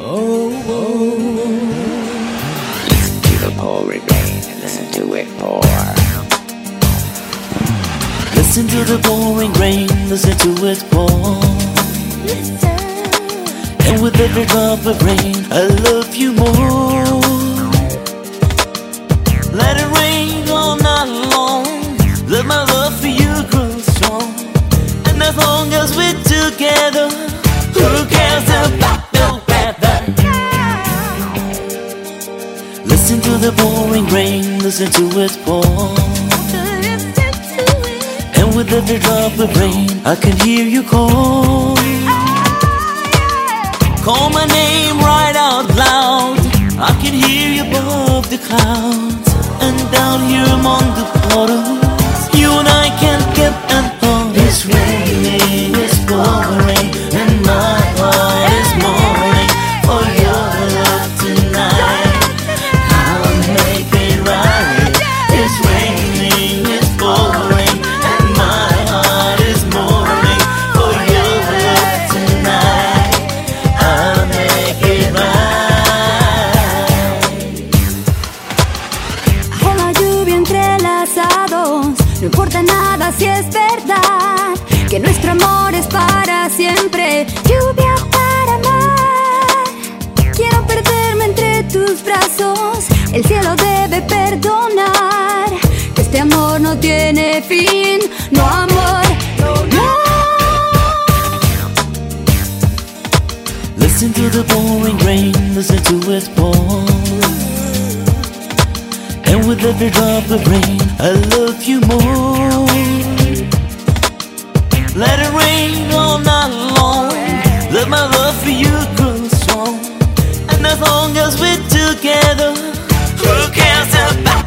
Listen to the pouring rain and listen to it pour. Listen to the pouring rain, listen to it pour. And with every drop of rain, I love you more. Let it rain all night long. Let my love for you grow strong. And as long as we're together, who cares about the weather? Listen to the pouring rain, listen to it pour. And with every drop of rain, I can hear you call. Call my name right out loud. I can hear you above the clouds. And down here among the puddles, you and I can't get an hold. It's raining, it's pouring, and my heart is mourning for your love tonight. I'll make it right. It's raining, it's pouring, and my heart is mourning for your love tonight. I'll make it right. Bajo la lluvia entrelazados, no importa nada si es verdad que nuestro amor es para siempre. Lluvia para amar. Quiero perderme entre tus brazos. El cielo debe perdonar que este amor no tiene fin. No amor, no. Listen to the pouring rain, listen to it pour. And with every drop of rain, I love you more. Let it rain all night long. Let my love for you grow strong. And as long as we're together, who cares about